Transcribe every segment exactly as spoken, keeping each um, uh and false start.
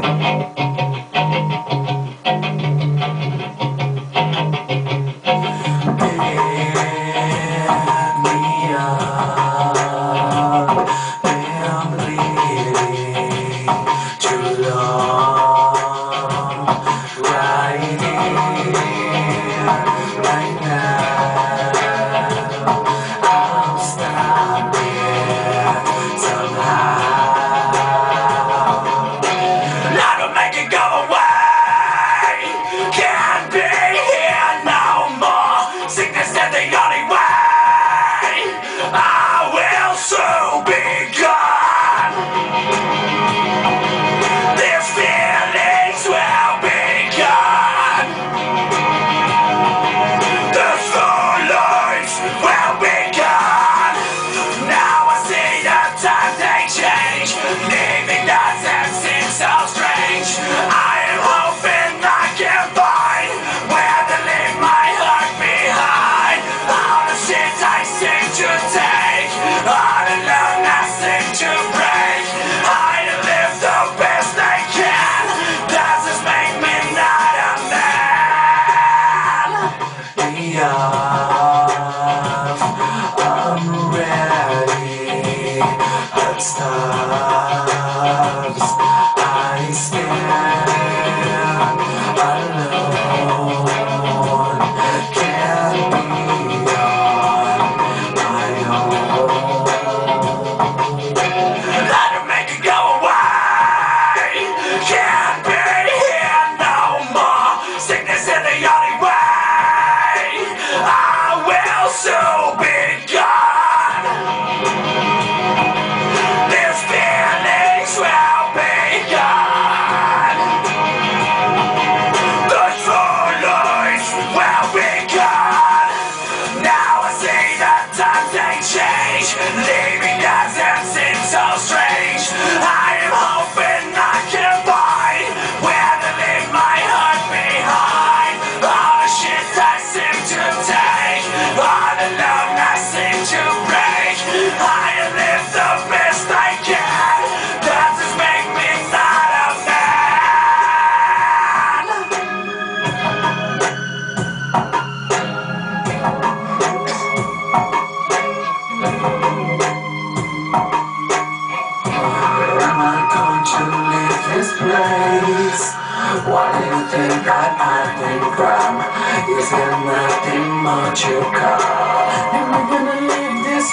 What do you think that I think from? Is there nothing more to come? Am I gonna leave this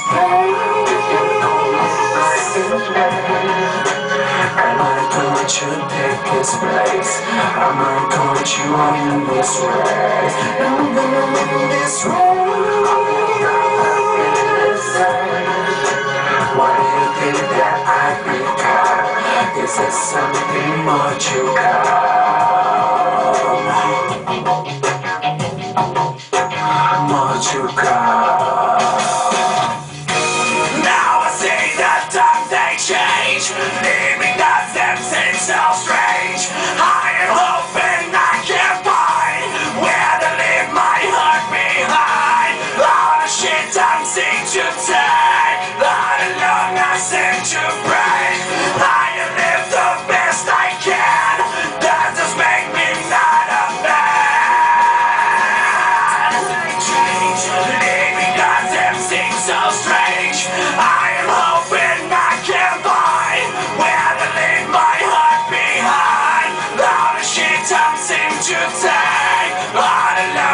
place? Am I going to take this place? Am I going to win this race? Am I gonna win this race? What do you think that I become? Is there something more to come? More to come. Now I see the times they change, leaving us them seem so strange. I am hoping I can find where to leave my heart behind. All the shit time seem to take, all the love I seem to break. I live the best I can, that just make me not a man. Leaving us them seem so strange. I am hoping I can find where to leave my heart behind. All the shit time seem to take, all the love